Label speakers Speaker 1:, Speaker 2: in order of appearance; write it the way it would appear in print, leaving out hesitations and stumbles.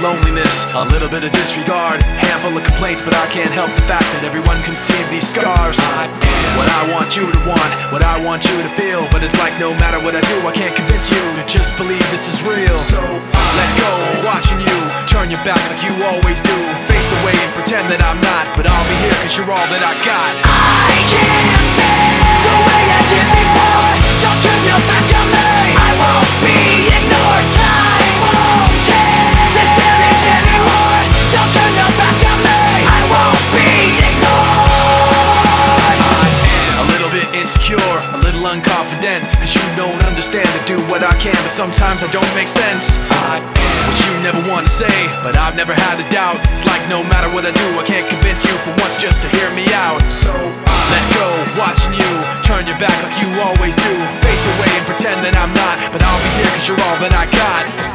Speaker 1: loneliness, a little bit of disregard, handful of complaints, but I can't help the fact that everyone can see these scars. What I want you to want, what I want you to feel, but it's like no matter what I do, I can't convince you to just believe this is real. So let go, watching you turn your back like you always do, face away and pretend that I'm not, but I'll be here cause you're all that I got.
Speaker 2: I can't feel the way I did before. Don't turn your back on me, I won't be ignored. Time won't take this damage anymore. Don't turn your back on me, I won't be ignored.
Speaker 1: A little bit insecure, a little unconfident, cause you don't understand to do what I can, but sometimes I don't make sense. What you never want to say, but I've never had a doubt. It's like no matter what I do, I can't convince you for once just to hear me out. So let go, watching you turn your back like you always do, face away and pretend that I'm not, but I'll be here cause you're all that I got.